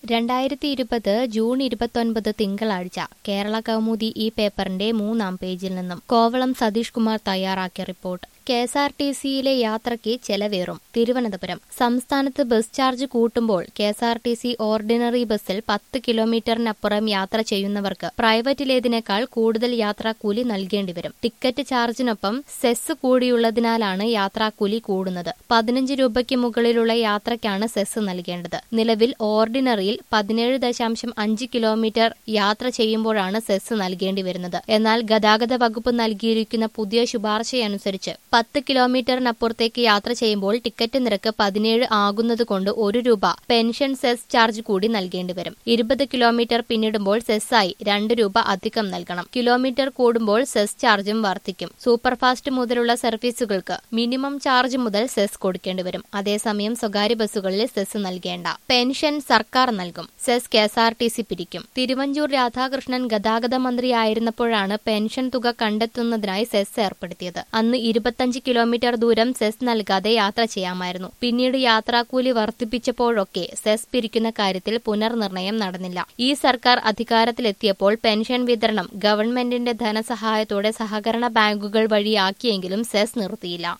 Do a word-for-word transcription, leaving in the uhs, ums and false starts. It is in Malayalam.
രണ്ടായിരത്തി ഇരുപത് ജൂൺ ഇരുപത്തൊൻപത് തിങ്കളാഴ്ച കേരള കൗമുദി ഈ പേപ്പറിന്റെ മൂന്നാം പേജിൽ നിന്നും കോവളം സതീഷ് കുമാർ തയ്യാറാക്കിയ report. K S R T സിയിലെ യാത്രയ്ക്ക് ചെലവേറും. തിരുവനന്തപുരം. സംസ്ഥാനത്ത് ബസ് ചാർജ് കൂട്ടുമ്പോൾ K S R T C ordinary ബസ്സിൽ പത്ത് കിലോമീറ്ററിനപ്പുറം യാത്ര ചെയ്യുന്നവർക്ക് പ്രൈവറ്റിലേതിനേക്കാൾ കൂടുതൽ യാത്രാക്കൂലി നൽകേണ്ടി വരും. ടിക്കറ്റ് ചാർജിനൊപ്പം സെസ് കൂടിയുള്ളതിനാലാണ് യാത്രാക്കൂലി കൂടുന്നത്. പതിനഞ്ച് രൂപയ്ക്ക് മുകളിലുള്ള യാത്രയ്ക്കാണ് സെസ് നൽകേണ്ടത്. നിലവിൽ ഓർഡിനറിയിൽ പതിനേഴ് ദശാംശം അഞ്ച് കിലോമീറ്റർ യാത്ര ചെയ്യുമ്പോഴാണ് സെസ് നൽകേണ്ടി വരുന്നത്. എന്നാൽ ഗതാഗത വകുപ്പ് നൽകിയിരിക്കുന്ന പുതിയ ശുപാർശയനുസരിച്ച് പത്ത് കിലോമീറ്ററിനപ്പുറത്തേക്ക് യാത്ര ചെയ്യുമ്പോൾ ടിക്കറ്റ് നിരക്ക് പതിനേഴ് ആകുന്നതുകൊണ്ട് ഒരു രൂപ പെൻഷൻ സെസ് ചാർജ് കൂടി നൽകേണ്ടി വരും. ഇരുപത് കിലോമീറ്റർ പിന്നിടുമ്പോൾ സെസ്സായി രണ്ട് രൂപ അധികം നൽകണം. കിലോമീറ്റർ കൂടുമ്പോൾ സെസ് ചാർജും വർദ്ധിക്കും. സൂപ്പർഫാസ്റ്റ് മുതലുള്ള സർവീസുകൾക്ക് മിനിമം ചാർജ് മുതൽ സെസ് കൊടുക്കേണ്ടി വരും. അതേസമയം സ്വകാര്യ ബസ്സുകളിൽ സെസ് നൽകേണ്ട. പെൻഷൻ സർക്കാർ നൽകും. Cess K S R T C പിരിക്കും. തിരുവഞ്ചൂർ രാധാകൃഷ്ണൻ ഗതാഗത മന്ത്രിയായിരുന്നപ്പോഴാണ് പെൻഷൻ തുക കണ്ടെത്തുന്നതിനായി സെസ് ഏർപ്പെടുത്തിയത്. അന്ന് ഇരുപത്തഞ്ച് കിലോമീറ്റർ ദൂരം സെസ് നൽകാതെ യാത്ര ചെയ്യാമായിരുന്നു. പിന്നീട് യാത്രാക്കൂലി വർദ്ധിപ്പിച്ചപ്പോഴൊക്കെ സെസ് പിരിക്കുന്ന കാര്യത്തിൽ പുനർനിർണയം നടന്നില്ല. ഈ സർക്കാർ അധികാരത്തിലെത്തിയപ്പോൾ പെൻഷൻ വിതരണം ഗവൺമെന്റിന്റെ ധനസഹായത്തോടെ സഹകരണ ബാങ്കുകൾ വഴിയാക്കിയെങ്കിലും സെസ് നിർത്തിയില്ല.